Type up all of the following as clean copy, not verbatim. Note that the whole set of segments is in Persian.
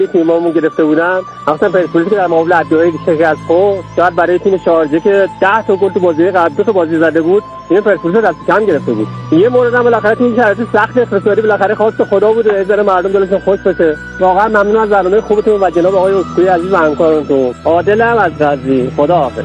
تیممون گرفته بودن، مثلا پرسپولیس که در مقابل ادویه شکست خورد، شاید برای تیم شارجه که 10 تا گل تو بازی قبل 2 تا بازی زده بود، این پرسپولیس دست کم گرفته بود. یه مورد هم بالاخره تو این شرایط سخت اقتصادی بالاخره خواست خدا بود و یه ذره مردم دلشون خوش بشه. واقعا ممنون از برنامه خوبتون و جناب آقای اسکوئی عزیز و همکارانتون. عادلم از غزی. خداحافظ.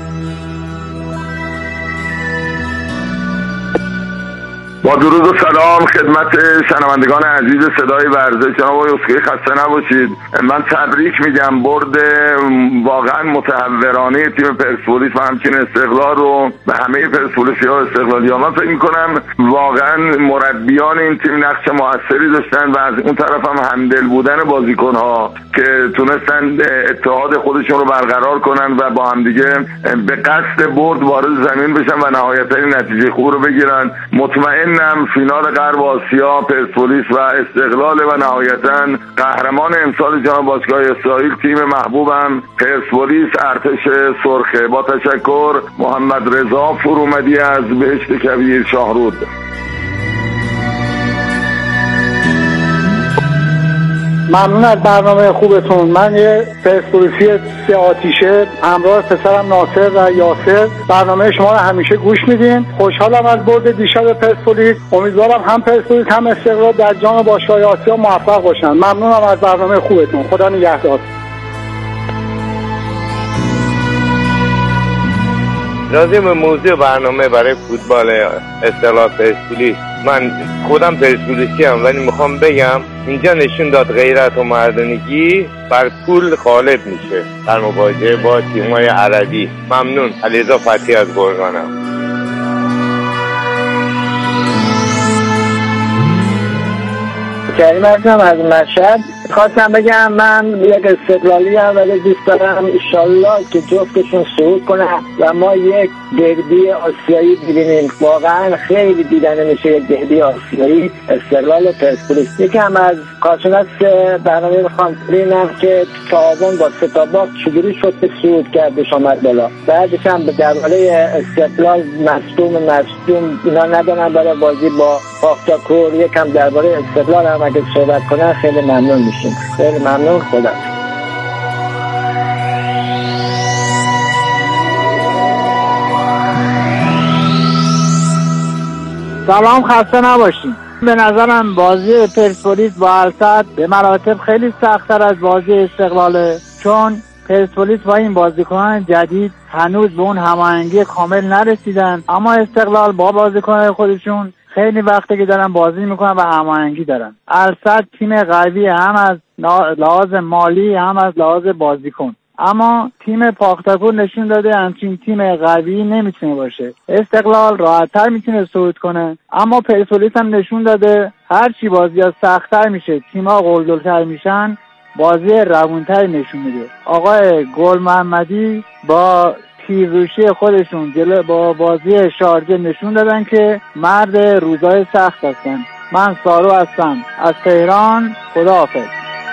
با درود و سلام خدمت شنوندگان عزیز صدای ورزش. جناب آقای اسکوئی خسته نباشید. من تبریک میگم برد واقعا متحورانه تیم پرسپولیس و همچنین استقلال رو به همه پرسپولیسی‌ها و استقلالی‌ها. من فکر می‌کنم واقعا مربیان این تیم نقش موثری داشتن و از اون طرف هم همدل بودن بازیکن‌ها که تونستن اتحاد خودشون رو برقرار کنن و با هم دیگه به قصد برد وارد زمین بشن و نهایتاً نتیجه خوب رو بگیرن. مطمئن فینال غرب آسیا پرسپولیس و استقلال و نهایتاً قهرمان امسال جام باشگاه اسرائیل تیم محبوبم پرسپولیس ارتش سرخه. با تشکر، محمد رضا فرومدی از بهشت کبیر شاهرود. ممنون از برنامه خوبتون. من یه پرسپولیسی 3 آتیشه همراه پسرم ناصر و یاسر برنامه شما رو همیشه گوش میدین. خوشحالم از برد دیشب پرسپولیس. امیدوارم هم پرسپولیس هم استقلال در جام باشگاه آسیا موفق باشن. ممنونم از برنامه خوبتون. خدا نگهدار. راجع به موضوع برنامه برای فوتبال استقلال پرسپولیس، من خودم پرسپولیسی ام ولی میخوام بگم اینجا نشون داد غیرت و مردانگی بر پول غالب میشه در مواجهه با تیم‌های عربی. ممنون. علیرضا فتحی از گرگانم. کریم هستم از مشهد. خواستم بگم من یک استقلالی هم ولی دوست دارم انشالله که جفتشون صعود کنن و ما یک دربی آسیایی ببینیم. واقعا خیلی دیدن میشه یک دربی آسیایی استقلال و پرسپولیس. یکم از کارشناس برنامه میخوام ببینم که تعاون با ستاباک چجوری شد که صعود کردش آمد بالا. بعدش هم درباره استقلال مصدوم اینا ندارن برای بازی با پاختاکور. یکم درباره استقلال هم اگه صحبت کنن خیلی ممنون میشیم. خیلی ممنون. خدا. سلام، خسته نباشین. به نظرم بازی پرسپولیس با السد به مراتب خیلی سخت‌تر از بازی استقلاله، چون پرسپولیس با این بازیکنان جدید هنوز به اون هماهنگی کامل نرسیدن، اما استقلال با بازیکنان خودشون خیلی وقته که دارن بازی میکنن و هماهنگی دارن. السد تیم قوی هم از لحاظ مالی هم از لحاظ بازیکن، اما تیم پاختاکور نشون داده همچین تیم قوی نمیتونه باشه. استقلال راحت‌تر میتونه صعود کنه، اما پرسپولیس هم نشون داده هرچی بازی‌ها سخت‌تر میشه، تیم‌ها قلدرتر میشن، بازی روون‌تر نشون میده. آقای گل محمدی با تیرروشی خودشون جلو با بازی شارجه نشون دادن که مرد روزای سخت هستن. من سارو هستم از تهران. خداحافظ.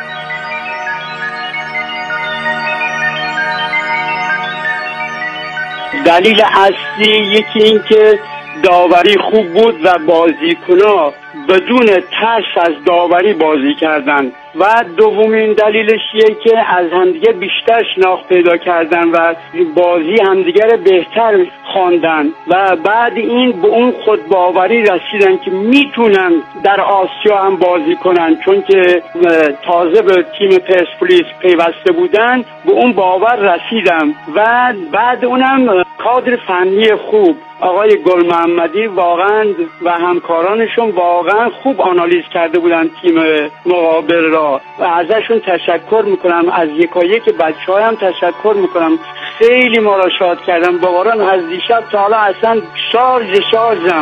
دلیل اصلی یکی این که داوری خوب بود و بازیکن‌ها بدون ترس از داوری بازی کردن و دومین دلیلش اینه که از همدیگه بیشتر شناخت پیدا کردن و بازی همدیگه رو بهتر خواندن و بعد این به اون خود باوری رسیدن که میتونن در آسیا هم بازی کنن، چون که تازه به تیم پرسپولیس پیوسته بودن به اون باور رسیدم و بعد اونم کادر فنی خوب آقای گل محمدی واقعا و همکارانشون واقعا خوب آنالیز کرده بودن تیم مقابل را و ازشون تشکر میکنم. از یکایک بچه‌ها هم تشکر میکنم. خیلی ما را شاد کردم. واقعا از دیشب تا حالا اصلا شارژم.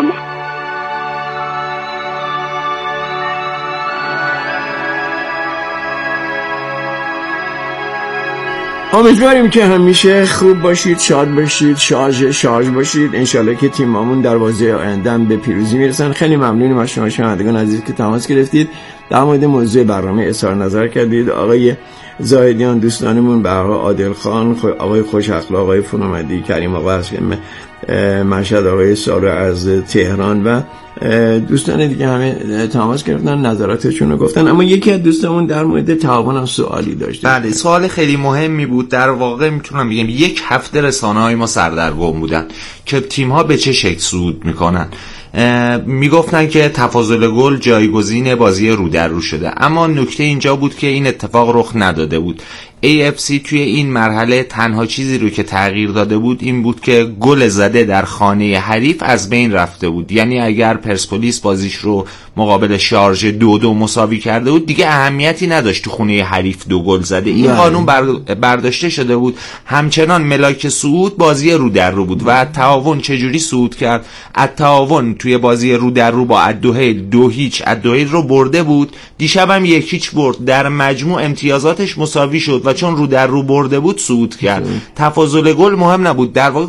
امیدواریم که همیشه خوب باشید، شاد باشید، شارژ باشید. انشالله که تیممون در بازی آینده به پیروزی میرسن. خیلی ممنونیم از شما شنوندگان عزیز که تماس گرفتید، در مورد موضوع برنامه اظهار نظر کردید. آقای زاهدیان دوستانمون، برها عادل خان، آقای خوش اخلاق، آقای فرومدی، کریم آقا از مشهد، آقای سارو از تهران و دوستان دیگه همه تماس گرفتن، نظراتشون رو گفتن، اما یکی از دوستامون در مورد تعاون هم سوالی داشت. بله، سوال خیلی مهمی بود. در واقع میتونم بگم یک هفته رسانه‌های ما سردرگم بودن که تیم‌ها به چه شکل صعود میکنن. میگفتن که تفاضل گل جایگزین بازی رو در رو شده، اما نکته اینجا بود که این اتفاق رخ نداده بود. AFC توی این مرحله تنها چیزی رو که تغییر داده بود این بود که گل زده در خانه حریف از بین رفته بود. یعنی اگر پرسپولیس بازیش رو مقابل شارژ 2-2 مساوی کرده بود دیگه اهمیتی نداشت تو خونه حریف 2 گل زده. این قانون برداشته شده بود. همچنان ملاک صعود بازی رو در رو بود و تعاون چجوری صعود کرد؟ تعاون توی بازی رو در رو با الدوحیل 2-0 الدوحیل رو برده بود، دیشب هم 1-0 برد، در مجموع امتیازاتش مساوی شد و چون رو در رو برده بود صعود کرد. تفاضل گل مهم نبود، در واقع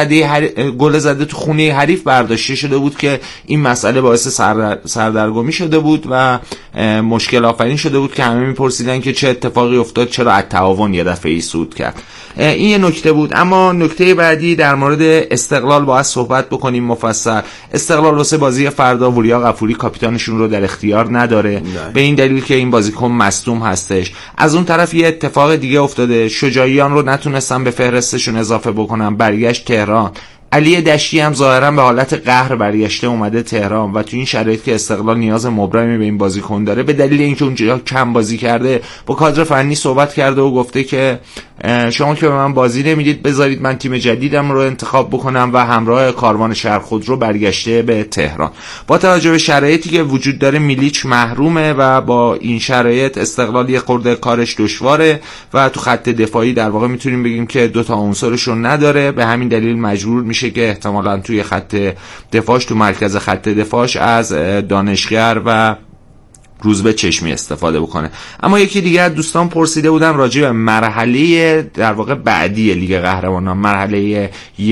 گل زده تو خونه حریف برداشته شده بود که این مسئله باعث سردرگمی شده بود و مشکل آفرین شده بود که همه میپرسیدن که چه اتفاقی افتاد، چرا التعاون یه دفعه صعود کرد. این یه نکته بود. اما نکته بعدی در مورد استقلال باید صحبت بکنیم مفصل. استقلال واسه بازی فردا وریا غفوری کاپیتانشون رو در اختیار نداره به این دلیل که این بازیکن مصدوم هستش. از اون طرف یه اتفاق دیگه افتاده، شجاعیان رو نتونستن به فهرستشون اضافه بکنن، برگشت تهران. علی دشتی هم ظاهرا به حالت قهر برگشته اومده تهران و تو این شرایط که استقلال نیاز مبرمی به این بازیکن داره به دلیل اینکه اونجا کم بازی کرده با کادر فنی صحبت کرده و گفته که شما که به من بازی نمیدید بذارید من تیم جدیدم رو انتخاب بکنم و همراه کاروان شرق خودرو برگشته به تهران. با توجه به شرایطی که وجود داره میلیچ محرومه و با این شرایط استقلال یه خورده کارش دشواره و تو خط دفاعی در واقع میتونیم بگیم که دو تا عنصرش رو نداره. به همین دلیل مجبور میشه که احتمالاً توی خط دفاعش تو مرکز خط دفاعش از دانشگر و روزبه چشمی استفاده بکنه. اما یکی دیگه از دوستان پرسیده بودن راجع به مرحله در واقع بعدی لیگ قهرمانان، مرحله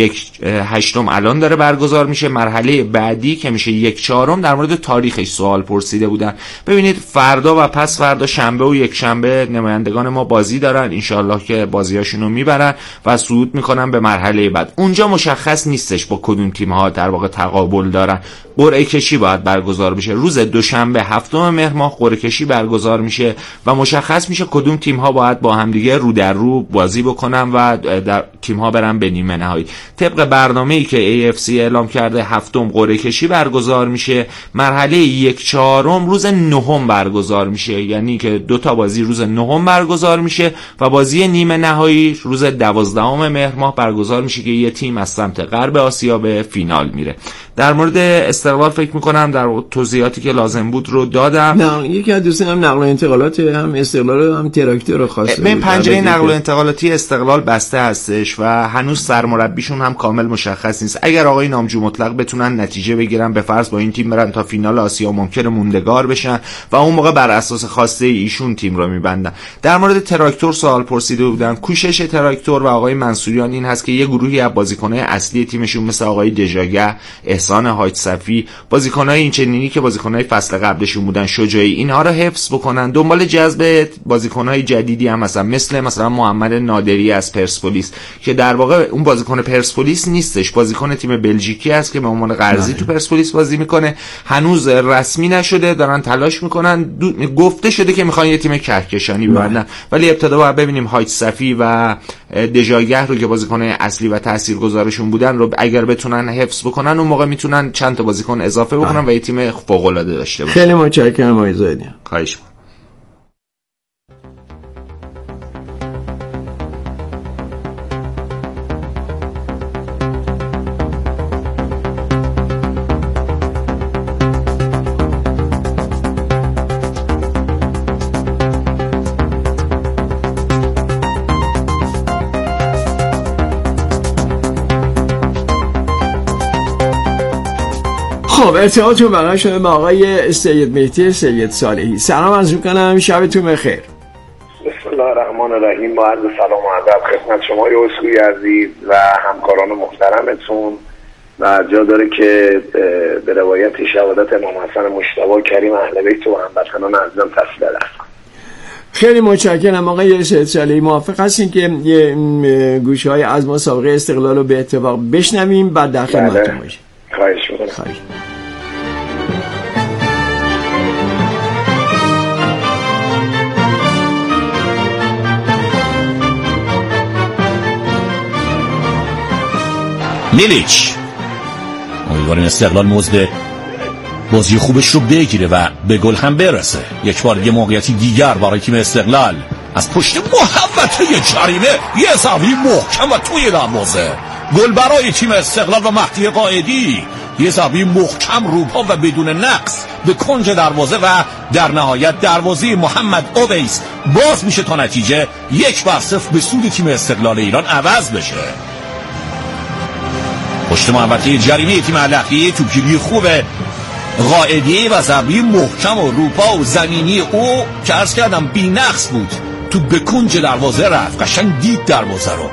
1/8 الان داره برگزار میشه، مرحله بعدی که میشه 1/4 در مورد تاریخش سوال پرسیده بودن. ببینید فردا و پس فردا شنبه و یک شنبه نمایندگان ما بازی دارن، انشالله که بازیاشون رو میبرن و صعود میکنن به مرحله بعد. اونجا مشخص نیستش با کدوم تیم ها در واقع تقابل دارن. قرعه کشی باید برگزار بشه روز دوشنبه 7 مهر ماه، قرعه کشی برگزار میشه و مشخص میشه کدوم تیم ها باید با هم دیگه رو در رو بازی بکنن و در تیم ها برن به نیمه نهایی. طبق برنامه‌ای که AFC اعلام کرده 7 قرعه کشی برگزار میشه، مرحله 1/4 روز 9 برگزار میشه، یعنی که 2 تا بازی روز 9 برگزار میشه و بازی نیمه نهایی روز 12 مهر ماه برگزار میشه که یه تیم از سمت غرب آسیا به فینال میره. در مورد استقلال فکر میکنم در توضیحاتی که لازم بود رو دادم. نه یکی از دوستان هم نقل و انتقالات هم استقلال هم تراکتور رو خواسته. به پنجره نقل و انتقالاتی استقلال بسته هستش و هنوز سرمربیشون هم کامل مشخص نیست. اگر آقای نامجو مطلق بتونن نتیجه بگیرن به فرض با این تیم برن تا فینال آسیا ممکنه موندگار بشن و اون موقع بر اساس خواسته ایشون تیم رو میبندن. در مورد تراکتور سوال پرسیده بودن. کوشش تراکتور و آقای منصوریان این هست که یه گروهی از بازیکن‌های اصلی تیمشون مثل آقای دژاگه، احسان حاج صفی، بازیکن‌های اینچنینی که بازیکن‌های فصل قبلشون بودن، شجاعی، اینها رو حفظ بکنن. دنبال جذب بازیکن‌های جدیدی هم مثلا محمد نادری از پرسپولیس که در واقع اون بازیکن پرسپولیس نیستش، بازیکن تیم بلژیکی است که به عنوان قرضی تو پرسپولیس بازی میکنه. هنوز رسمی نشده، دارن تلاش میکنن. گفته شده که میخوان یه تیم کهکشانی ببندن، ولی ابتدا باید ببینیم حاج صفی و دژاگه رو که بازیکن‌های اصلی و تاثیرگذارشون بودن رو اگر بتونن حفظ بکنن اون موقع میتونن چند تا بازیکن اضافه بکنن و یه تیم فوق‌العاده داشته باشن. خیلی متشکرم آقای زاهدی. خواهش می‌کنم. خب ارتباطتون برقرار شده با آقای سید مهدی سید صالحی. سلام عرض می‌کنم، شبتون بخیر. بسم الله الرحمن الرحیم. با عرض سلام و ادب خدمت شما یوسفی عزیز و همکاران محترمتون و جا داره که به روایت شهادت امام حسن مجتبی کریم اهل بیت و هموطنان عزیزم تسلیت عرض. خیلی متشکرم آقای سید صالحی. موافق هستین که یه گوشه‌های از مسابقه استقلال رو به اتفاق بشنویم بعد در خدمتتون باشیم؟ خواهش می‌کنم. میلیچ. امیدواریم استقلال مزد بازی خوبش رو بگیره و به گل هم برسه. یک بار دیگه موقعیتی دیگر برای تیم استقلال از پشت محوطه جریمه، یه ضربه محکم و توی دروازه. گل برای تیم استقلال و مهدی قائدی، یه ضربه محکم روپا و بدون نقص به کنج دروازه و در نهایت دروازه محمد اویس باز میشه تا نتیجه 1-0 به سود تیم استقلال ایران عوض بشه. پشت محوطه جریمه تیم الاهلی توپگیری خوبه قائدی و ضربه محکم و روپا و زمینی او که عرض کردم بی نقص بود، تو به کنج دروازه رفت، قشنگ دید دروازه رو.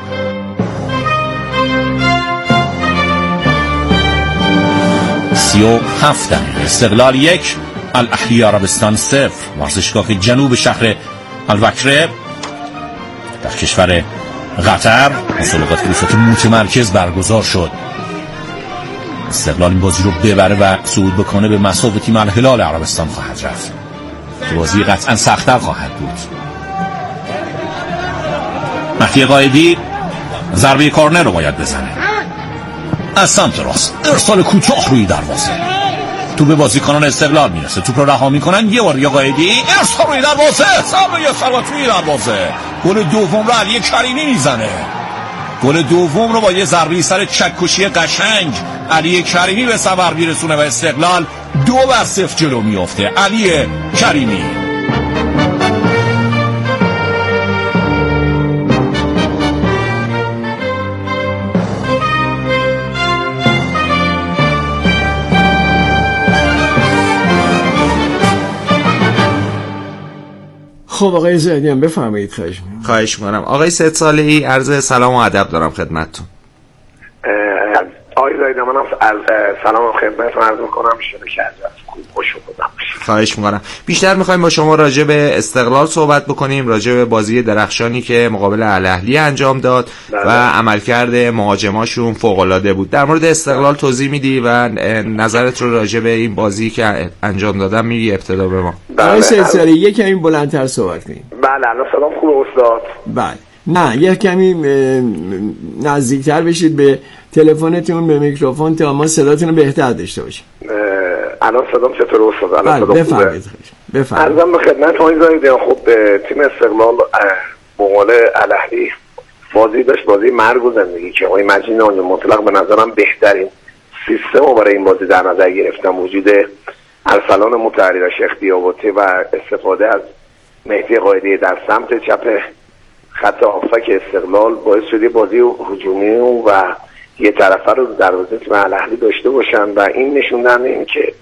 سی 7 دقیقه استقلال 1 الاهلی عربستان 0. ورزشگاه جنوب شهر الوکره در کشور قطر مسابقات بساط متمرکز برگزار شد. استقلال این بازی رو ببره و صعود بکنه به مصاف تیم الهلال عربستان خواهد رفت. بازی قطعا سخت‌تر خواهد بود. مهدی قائدی ضربه کورنر رو باید بزنه از سمت راست، ارسال کوتاه روی دروازه، تو به بازیکنان استقلال میرسه، توپ رو رها میکنن. یه بار قائدی ارسال روی دروازه، ضربه ثابت روی دروازه. گل دوم رو علی کریمی میزنه. گل دوم رو با یه ضربه سر چکشی قشنگ علی کریمی به ثمر میرسونه و استقلال 2-0 جلو میافته. علی کریمی. خب آقای زیدیان بفرمایید. خواهش می‌کنم. آقای سید صالحی عرض سلام و ادب دارم خدمتتون. آقای زیدیان منم از سلام خدمتتون عرض می‌کنم. خوش اومدید. خواهش می‌کنم. بیشتر می‌خوایم با شما راجع به استقلال صحبت بکنیم، راجع به بازی درخشانی که مقابل الاهلی انجام داد و عملکرد مهاجماشون فوق‌العاده بود. در مورد استقلال توضیح میدی و نظرت رو راجع به این بازی که انجام دادن میگی ابتدا به ما. آقای سید صالحی یک کمی بلندتر صحبت کنید. بله الان صدام خوبه استاد؟ بله. نه یک کمی نزدیکتر بشید به تلفنتون، به میکروفون تا ما صداتون رو بهتر داشته باشیم. الان صدام چطور استاد؟ الان صدام بفرمایید. عرضم به خدمت آقای زیدیان. خب تیم استقلال مقابل الاهلی بازی داشت، بازی مرگ و زندگی که آقای مجید ناجی مطلق به نظرم بهترین سیستم رو برای این بازی در نظر گرفتن. وجود ارسلان مطهری و شیخ دیاباطی و استفاده از مهدی قائدی در سمت چپ خط هافک استقلال باعث شده بازی هجومی و یه طرفه رو دروازه تیم الاهلی داشته باشن و این نشوندن این که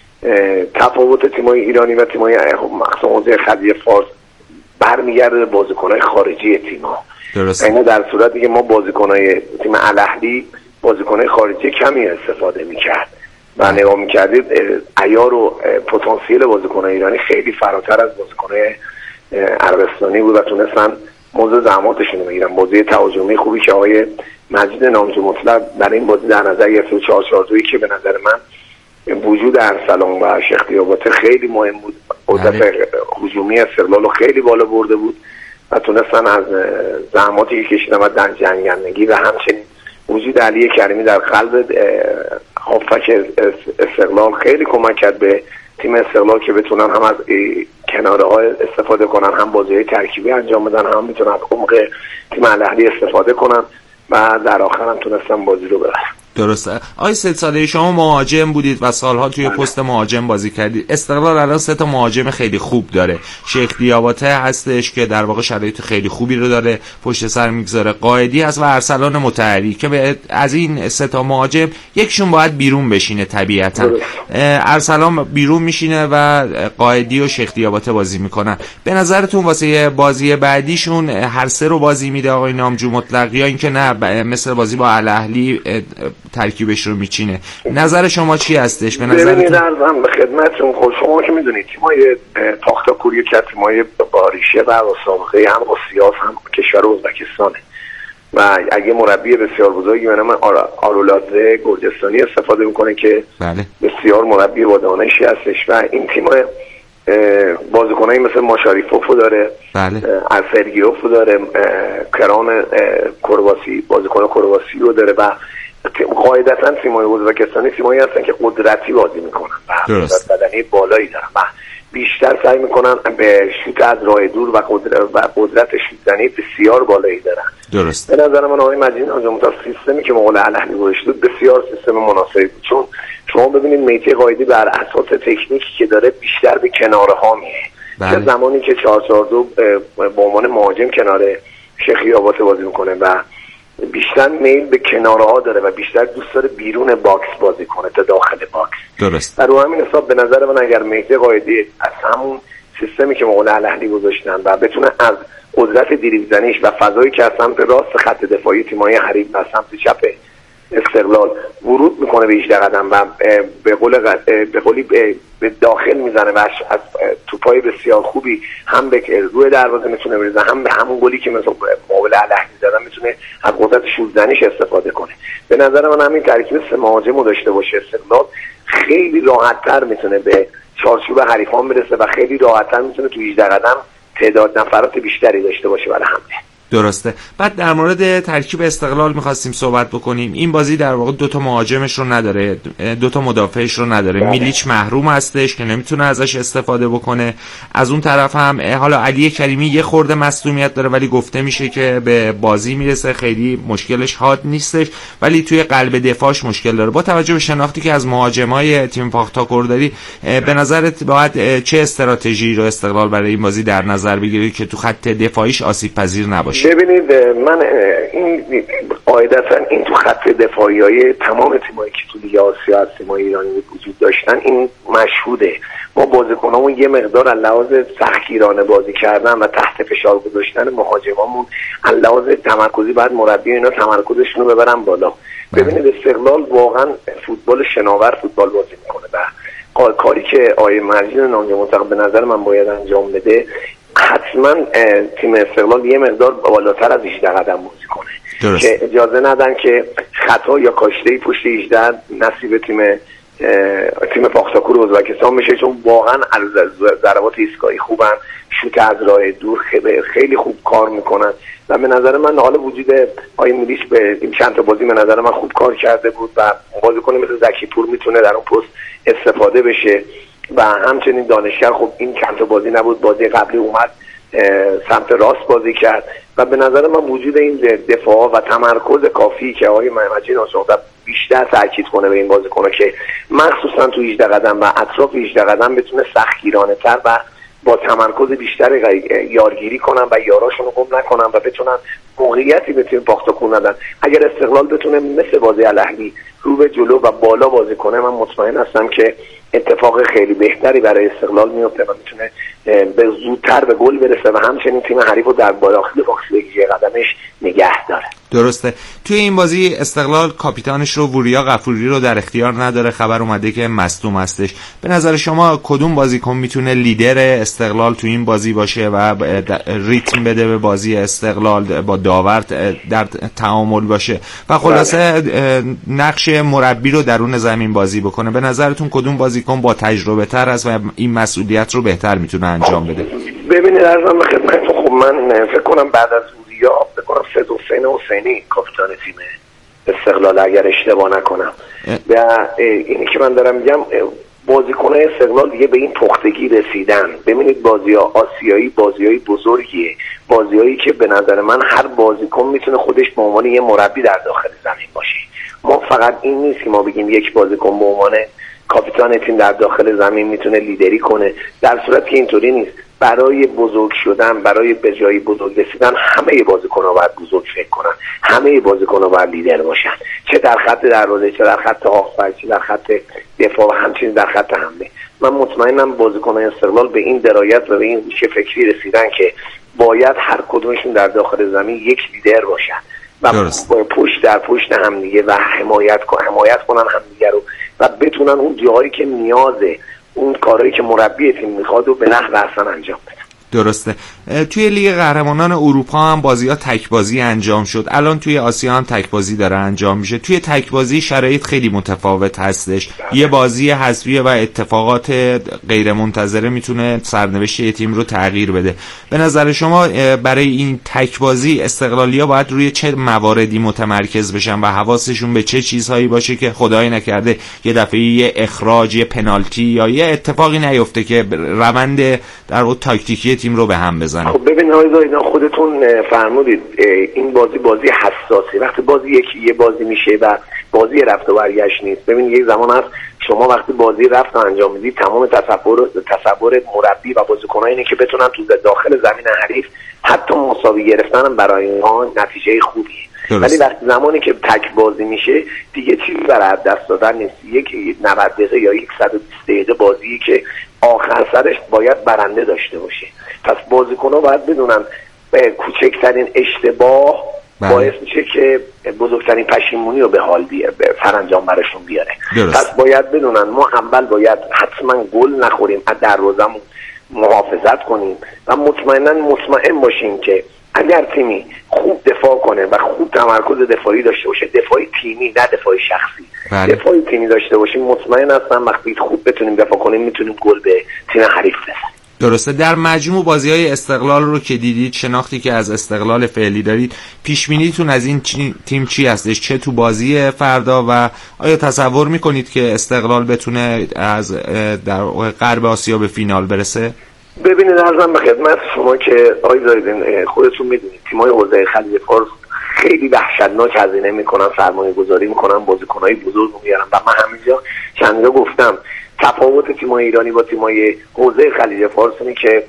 تفاوت تیم‌های ایرانی و تیم‌های مخصوصا خلیج فارس برمیگرده به بازیکن‌های خارجی تیم‌ها. درسته. یعنی در صورتی که ما بازیکن‌های تیم الاهلی بازیکن‌های خارجی کمی استفاده می‌کرد و نگاه می‌کردید عیار و پتانسیل بازیکن‌های ایرانی خیلی فراتر از بازیکن‌های عربستانی بود و تونستن موضوع زحماتشون رو بگیرن. بازی تهاجمی خوبی که آقای مجید نامجو مطلق برای این بازی در نظر گرفت، 4-4-2 که به نظر من وجود ارسلان و شیخ دیاباطی خیلی مهم بود. قدرت هجومی استقلال رو خیلی بالا برده بود و تونستن از زحماتی که کشیدن و در جنگندگی و همچنین وجود علی کریمی در قلب هافک استقلال خیلی کمک کرد به تیم استقلال که بتونن هم از کناره ها استفاده کنن، هم بازی ترکیبی انجام بدن، هم میتونن از عمق تیم الاهلی استفاده کنن و در آخر هم تونستن بازی رو ببرن. درسته. آقای سید صالحی شما مهاجم بودید و سالها توی پست مهاجم بازی کردید. استقلال الان 3 مهاجم خیلی خوب داره. شیخ دیاباطی هستش که در واقع شرایط خیلی خوبی رو داره پشت سر میگذاره، قائدی هست و ارسلان مطهری که از این 3 مهاجم یکشون باید بیرون بشینه طبیعتا. ارسلان بیرون میشینه و قائدی و شیخ دیاباطی بازی میکنن. به نظرتون واسه بازی بعدیشون هر 3 رو بازی میده آقای نامجو مطلق یا اینکه نه مثل بازی با الاهلی ترکیبش رو میچینه؟ نظر شما چی هستش؟ به نظرتون ارزم به خدمتتون. خود شما که میدونید تیمای تاختاکوری که تیمای باریشه و سابقه هم با سیاس هم کشور ازبکستانه و اگه مربی بسیار بزرگی به نام آرولادزه گرجستانی استفاده میکنه که بله. بسیار مربی با دانشی هستش و این تیمای بازیکنایی مثل ماشاریفوفو داره، بله. ارسرگیوفو داره، کران کرواسی بازیکن کرواسی رو داره و قاعدتا تیم‌های ازبکستانی تیمایی هستن که قدرتی بازی میکنن و قدرت بدنی بالایی دارن و بیشتر سعی میکنن به شوت از راه دور و قدرت شوت‌زنی بسیار بالایی دارن. درست. به نظر من آقای مجید آنجا سیستمی که مقابل الاهلی گذاشته بسیار سیستم مناسبی بود، چون شما ببینید مهدی قائدی بر اساس تکنیکی که داره بیشتر به کناره ها میه که زمانی که 442 به عنوان مهاجم کنار شیخی آباد بازی میکنه و بیشتر میل به کناره ها داره و بیشتر دوست داره بیرون باکس بازی کنه تا داخل باکس. درست. در همین حساب به نظر من اگر مهدی قائدی از همون سیستمی که مقابل الاهلی گذاشتن و بتونه از قدرت دریبل زنیش و فضایی که از سمت راست خط دفاعی تیم‌های حریف و سمت چپ استقلال ورود میکنه به 18 قدم و به قولی به داخل میزنه و از توپای بسیار خوبی هم به روی دروازه میتونه بریزه، هم به همون گلی که مثلا مقابل الاهلی زدن میتونه از قدرت شوت‌زنیش استفاده کنه. به نظر من همین ترکیب سه مهاجمو داشته باشه استقلال خیلی راحت‌تر میتونه به چارچوب حریفان برسه و خیلی راحت‌تر میتونه تو 18 قدم تعداد نفرات بیشتری داشته باشه برای حمله. درسته. بعد در مورد ترکیب استقلال می‌خواستیم صحبت بکنیم. این بازی در واقع دو تا مهاجمش رو نداره، دو تا مدافعش رو نداره. میلیچ محروم هستش که نمیتونه ازش استفاده بکنه. از اون طرف هم حالا علی کریمی یه خورده مصدومیت داره ولی گفته میشه که به بازی میرسه، خیلی مشکلش حاد نیستش، ولی توی قلب دفاعش مشکل داره. با توجه به شناختی که از مهاجمای تیم پاختاکور داری، به نظرت باید چه استراتژی رو استقلال برای این بازی در نظر بگیره که تو خط دفاعیش آسیب پذیر نباشه؟ ببینید من این قاعدتا این تو خط دفاعیای تمام تیمایی که تو لیگ آسیا از تیمای ایرانی وجود داشتن این مشهوده. ما بازیکنامون یه مقدار از لحاظ سختگیرانه بازی کردن و تحت فشار گذاشتن مهاجمامون از لحاظ تمرکزی بعد مربی اینا تمرکزشون رو ببرن بالا. ببینید استقلال واقعا فوتبال شناور فوتبال بازی میکنه و کاری که آیه مرجین نامجو منتخب به نظر من باید انجام بده، حتما تیم استقلال یه مقدار بالاتر از 18 قدم بازی کنه درست. که اجازه ندن که خطا یا کاشته‌ای پشت 18 نصیب تیم پاختاکور ازبکستان میشه، چون واقعا ضربات ایستگاهی خوبن، شوت از راه دور خیلی خوب کار میکنن و به نظر من حالا وجود آقای میلیش به این چند تا بازی به نظر من خوب کار کرده بود و بازیکن مثل زکی پور میتونه در اون پست استفاده بشه و همچنین دانشگر خب این چند تا بازی نبود، بازی قبلی اومد سمت راست بازی کرد و به نظر من وجود این دفاع و تمرکز کافی که آقای محمدی ناصر بیشتر تاکید کنه به این بازیکن‌ها که مخصوصا تو 18 قدم و اطراف 18 قدم بتونه سختگیرانه‌تر و با تمرکز بیشتر یارگیری کنن و یاراشون رو گم نکنن و بتونن موقعیتی به تیم پاختاکور ندن. اگر استقلال بتونه مثل بازی الاهلی رو به جلو و بالا بازی کنه، من مطمئن هستم که اتفاق خیلی بهتری برای استقلال میفته و میتونه به زودتر به گل برسه و همچنین تیم حریف رو در داخل باکس بگیره قدمش نگه داره. درسته. توی این بازی استقلال کاپیتانش رو وریا غفوری رو در اختیار نداره، خبر اومده که مصدوم هستش. به نظر شما کدوم بازیکن میتونه لیدر استقلال تو این بازی باشه و ریتم بده به بازی استقلال، با داور در تعامل باشه و خلاصه نقش مربی رو درون زمین بازی بکنه؟ به نظرتون کدوم بازیکن با تجربه تر است و این مسئولیت رو بهتر میتونه انجام بده؟ ببینید عرضم به خدمتتون، خب من فکر کنم بعد از وریا بکنم سید حسین حسینی کاپیتان تیم استقلال اگر اشتباه نکنم و اینی که من دارم میگم بازیکن‌های استقلال دیگه به این پختگی رسیدن. ببینید بازی‌ها آسیایی بازی‌های بزرگیه، بازی‌هایی که به نظر من هر بازیکن میتونه خودش به عنوان یه مربی در داخل زمین باشه. ما فقط این نیست که ما بگیم یک بازیکن به عنوان کاپیتان تیم در داخل زمین میتونه لیدری کنه، در صورتی که اینطوری نیست. برای بزرگ شدن، برای به جای بزرگ رسیدن، همه بازیکن‌ها باید بزرگ فکر کنن، همه بازیکن‌ها باید لیدر باشن، چه در خط دروازه، چه در خط هافبک، چه در خط دفاع و همچنین در خط حمله. من مطمئنم بازیکن‌های استقلال به این درایت و به این هوش فکری رسیدن که باید هر کدومشون در داخل زمین یک لیدر باشن و پشت در پشت همدیگه و حمایت کنن همدیگه رو و بتونن اون جاهایی که نیازه، اون کارهایی که مربی تیم میخواد و به نحو احسن انجام بدن. درسته. توی لیگ قهرمانان اروپا هم بازی‌ها تک بازی انجام شد، الان توی آسیا هم تک بازی داره انجام میشه. توی تک بازی شرایط خیلی متفاوت هستش، یه بازی حذفی و اتفاقات غیر منتظره میتونه سرنوشت یه تیم رو تغییر بده. به نظر شما برای این تک بازی استقلالیا باید روی چه مواردی متمرکز بشن و حواسشون به چه چیزهایی باشه که خدای نکرده یه دفعه یه اخراج، یه پنالتی یا یه اتفاقی نیفته که روند در واقع تاکتیکی تیم رو به هم بزنه؟ خب ببین اینا خودتون فرمودید این بازی حساسی، وقتی بازی یه بازی میشه و بازی رفت و برگشت نیست. ببین یک زمان هست شما وقتی بازی رفت انجام میدید تمام تصور مربی و بازیکن‌ها اینه که بتونن تو داخل زمین حریف حتی مساوی گرفتن هم برای اینها نتیجه خوبیه. ولی وقتی زمانی که تک بازی میشه دیگه چیزی برای دست دادن نیست. یک 90 دقیقه یا 120 دقیقه بازی که آخر سرش باید برنده داشته باشه. پس بازیکن‌ها باید بدونن کوچکترین اشتباه باعث میشه که بزرگترین پشیمونی رو به حال بیاره، سرانجام براشون بیاره. پس باید بدونن ما اول باید حتما گل نخوریم، از دروازه‌مون محافظت کنیم و مطمئن باشیم که اگر تیمی خوب دفاع کنه و خوب تمرکز دفاعی داشته باشه، دفاعی تیمی نه دفاعی شخصی، دفاعی تیمی داشته باشیم، مطمئن هستم وقتی خوب بتونیم دفاع کنیم میتونیم گل به تیم حریف بزنیم. درسته. در مجموع بازی‌های استقلال رو که دیدید، شناختی که از استقلال فعلی دارید، پیش بینیتون از این تیم چی هستش؟ چه تو بازی فردا و آیا تصور میکنید که استقلال بتونه از در غرب آسیا به فینال برسه؟ ببینید عرضم به خدمت شما که زاهدین خودتون میدونید تیم‌های حوزه خلیج فارس خیلی وحشتناک هزینه میکنن، سرمایه‌گذاری میکنن، بازیکن‌های بزرگ میارن و من همینجا چند جا گفتم تفاوت تیم‌های ایرانی با تیم‌های حوزه خلیج فارس اینه که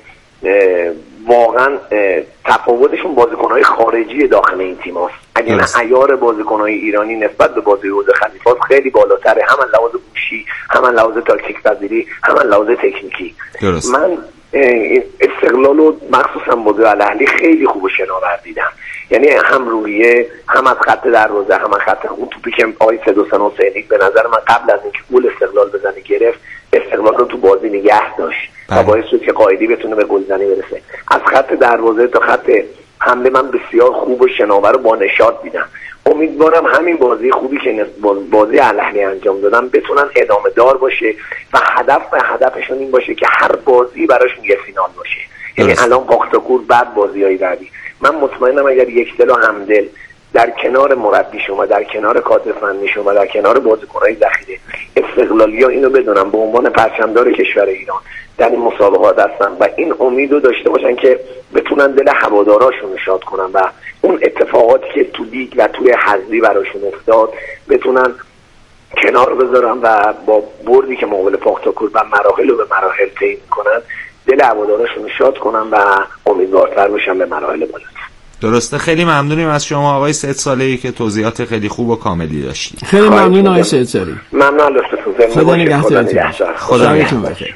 واقعا تفاوتشون بازیکن‌های خارجی داخل این تیم‌هاست. اگر عیار بازیکن‌های ایرانی نسبت به بازی حوزه خلیج فارس خیلی بالاتره، هم لحاظ گوشی، هم لحاظ تاکتیک پذیری، هم لحاظ تکنیکی. من استقلال و مخصوصا بازی الاهلی خیلی خوب و شناور دیدم، یعنی هم روحیه، هم از خط دروازه، هم از خط اون توپی که سدوسن حسینی به نظر من قبل از اینکه گل استقلال بزنه گرفت، استقلال رو تو بازی نگه داشت و باعث شد که قائدی بتونه به گلزنی برسه. از خط دروازه تا خط حمله من بسیار خوب و شناور و با نشاط دیدم. امیدوارم همین بازی خوبی که بازی الاهلی انجام دادن بتونن ادامه دار باشه و هدفشون این باشه که هر بازی براشون یه فینال باشه. یعنی الان پاختاکور بعد بازیای بعدی من مطمئنم اگر یکدل و همدل در کنار مربیشون و در کنار کادر فنیشون و در کنار بازیکن‌های ذخیره استقلالی‌ها اینو بدونن به عنوان پرچمدار کشور ایران در این مسابقات هستن و این امیدو داشته باشن که بتونن دل هواداراشون رو شاد کنن و اون اتفاقاتی که تو لیگ و توی حذفی براشون افتاد بتونن کنار بذارن و با بردی که مقابل پاختاکور و مراحل رو به مراحل طی می‌کنن دل هواداراشون رو شاد کنن و امیدوارتر بشن به مراحل بالاتر. درسته. خیلی ممنونیم از شما آقای سید صالحی که توضیحات خیلی خوب و کاملی داشتید. خیلی ممنون آقای سید صالحی. ممنون لطفتون. خدا نگهدارتون. خدا نگهدارتون.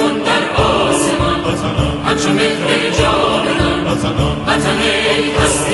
وطن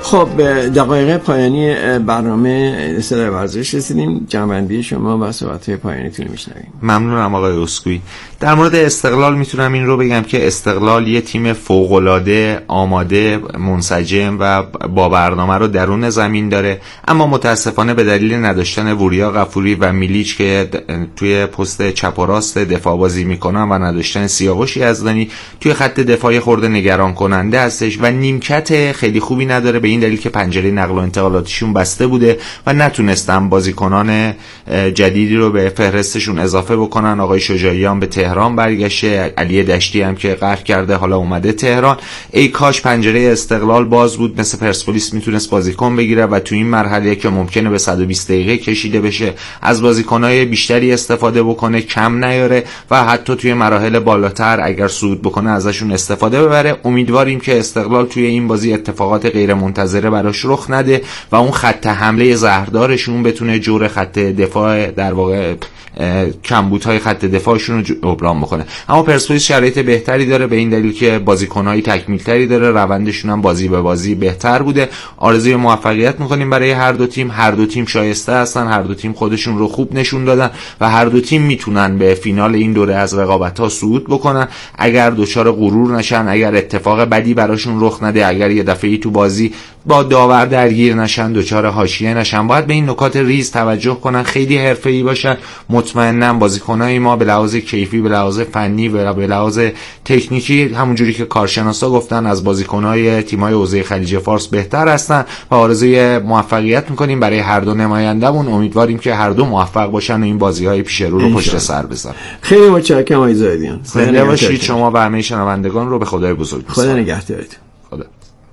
خب دقایق پایانی برنامه صدای ورزش رسیدیم. جنبندی شما و صحبت‌های پایانیتون میشنویم. ممنونم آقای اسکوئی. در مورد استقلال میتونم این رو بگم که استقلال یه تیم فوق‌العاده آماده، منسجم و با برنامه رو درون زمین داره، اما متاسفانه به دلیل نداشتن وریا غفوری و میلیچ که توی پست چپ و راست دفاع بازی میکنن و نداشتن سیاوش یزدانی توی خط دفاعی خورده نگران کننده هستش و نیمکت خیلی خوبی نداره، به این دلیل که پنجره نقل و انتقالاتشون بسته بوده و نتونستن بازیکنان جدیدی رو به فهرستشون اضافه بکنن. آقای شجاعیان به تهران برگشته، علی دشتی هم که قهر کرده حالا اومده تهران. ای کاش پنجره استقلال باز بود، مثل پرسپولیس میتونست بازیکن بگیره و تو این مرحله که ممکنه به 120 دقیقه کشیده بشه از بازیکنای بیشتری استفاده بکنه، کم نیاره و حتی توی مراحل بالاتر اگر صعود بکنه ازشون استفاده ببره. امیدواریم که استقلال توی این بازی اتفاقات غیر منتظره براش رخ نده و اون خط حمله زهردارشون بتونه جور خط دفاع، در واقع کمبودهای خط دفاعشون رو جبران بکنه. اما پرسپولیس شرایط بهتری داره به این دلیل که بازیکن‌های تکمیل‌تری داره، روندشون هم بازی به بازی بهتر بوده. آرزوی موفقیت می‌کنیم برای هر دو تیم. هر دو تیم شایسته هستن، هر دو تیم خودشون رو خوب نشون دادن و هر دو تیم میتونن به فینال این دوره از رقابت‌ها صعود بکنن اگر دچار غرور نشن، اگر اتفاق بدی براشون رخ نده، اگر یه دفعه‌ای تو بازی با داور درگیر نشن، دچار حاشیه نشن. باید به این نکات ریز توجه کنن، خیلی حرفه‌ای باشن. مطمئناً بازیکنای ما به لحاظ کیفی، به لحاظ فنی و به لحاظ تکنیکی همونجوری که کارشناسا گفتن از بازیکنای تیم‌های حوزه خلیج فارس بهتر هستن و آرزوی موفقیت می‌کنیم برای هر دو نمایندمون. امیدواریم که هر دو موفق باشن و این بازی‌های پیش رو پشت سر بذارن. خیلی متشکرم آقای زاهدیان. زنده باشید شما و همه شنوندگان رو به خدای بزرگ بسپارم. خدا نگهدارتون. خدا.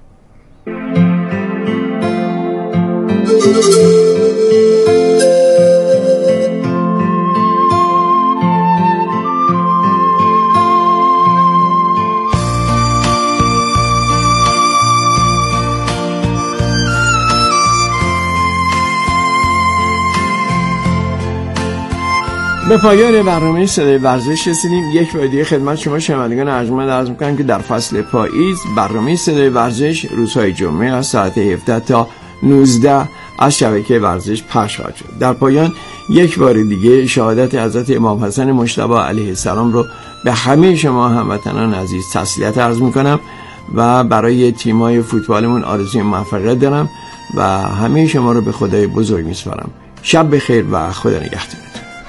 به پایان برنامه صدای ورزش رسیدیم. یک بار دیگه خدمت شما شنوندگان ارجمند عرض می‌کنم که در فصل پاییز برنامه صدای ورزش روزهای جمعه از ساعت 17 تا 19 از شبکه ورزش پخش خواهد شد. در پایان یک بار دیگه شهادت حضرت امام حسن مجتبی علیه السلام رو به همه شما هموطنان عزیز تسلیت عرض می‌کنم و برای تیم‌های فوتبالمون آرزوی موفقیت دارم و همه شما رو به خدای بزرگ می‌سپارم. شب بخیر و خدا نگهدار.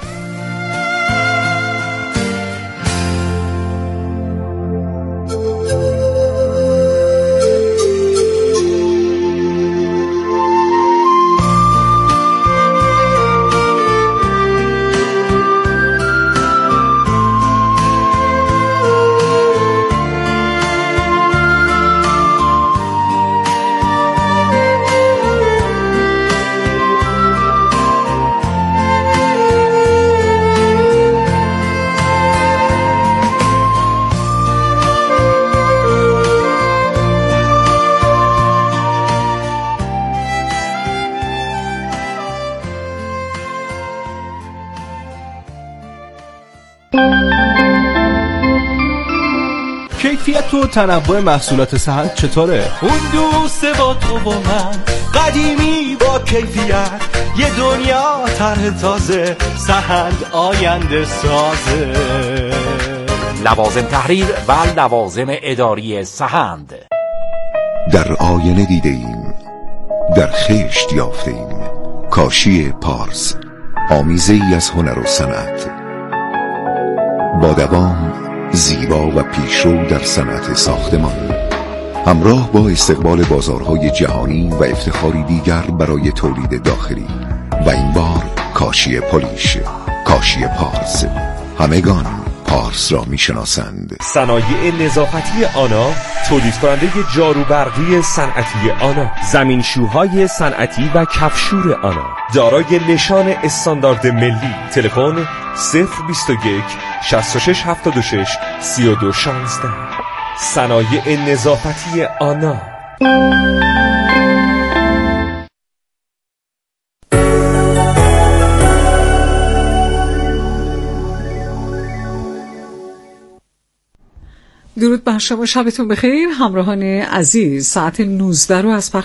کیفیت و تنوع محصولات سهند چطوره؟ اون دوست با تو و من، قدیمی با کیفیت، یه دنیا طرح تازه، سهند آینده سازه. لوازم تحریر و لوازم اداری سهند. در آینه دیده ایم، در خشت یافته ایم. کاشی پارس، آمیزه ای از هنر و صنعت، با دوام زیبا و پیشرو در صنعت ساختمان، همراه با استقبال بازارهای جهانی و افتخاری دیگر برای تولید داخلی. و این بار کاشی پولیش، کاشی پارس. همگان پارس را میشناسند. صنایع نظافتی آنا، تولید کننده جارو برقی صنعتی آنا، زمینشوهای صنعتی و کفشور آنا، دارای نشان استاندارد ملی. تلفن 021 66 76 32 16. صنایع نظافتی آنا. درود بر شما، شبتون بخیر همراهان عزیز. ساعت 19 رو از